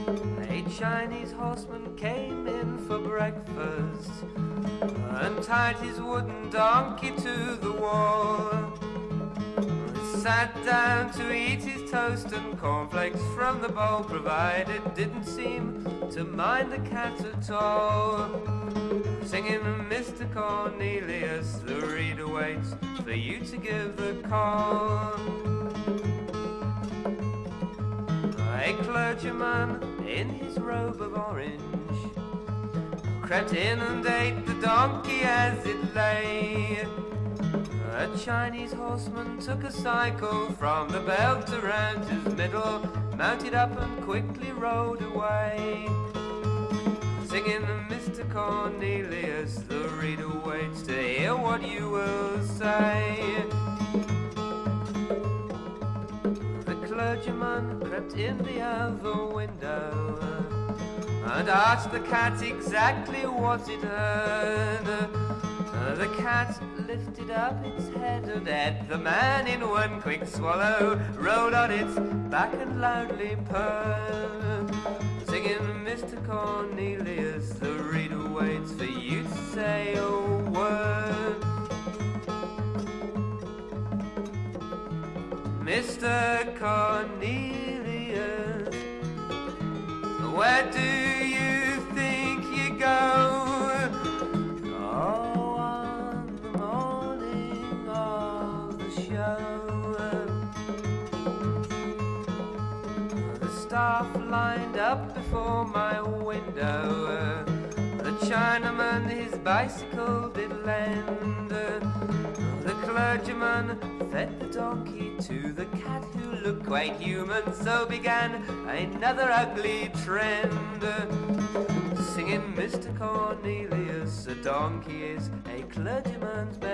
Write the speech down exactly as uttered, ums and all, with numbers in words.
A Chinese horseman came in for breakfast and tied his wooden donkey to the wall. He sat down to eat his toast and cornflakes from the bowl provided, didn't seem to mind the cat at all. Singing, Mister Cornelius, the reader waits for you to give the call. A clergyman in his robe of orange crept in and ate the donkey as it lay. A Chinese horseman took a cycle from the belt around his middle, mounted up and quickly rode away. Singing, Mister Cornelius, the reader waits to hear what you will say. The clergyman crept in the other window and asked the cat exactly what it heard. The cat lifted up its head and ate the man in one quick swallow, rolled on its back and loudly purred. Singing, Mister Cornelius, the reader waits for you to say a word. Mister Cornelius, where do you think you go? Oh, on the morning of the show. The staff lined up before my window. The Chinaman his bicycle did lend. The clergyman fed the donkey to the cat who looked quite human. So began another ugly trend. Singing, Mister Cornelius, a donkey is a clergyman's best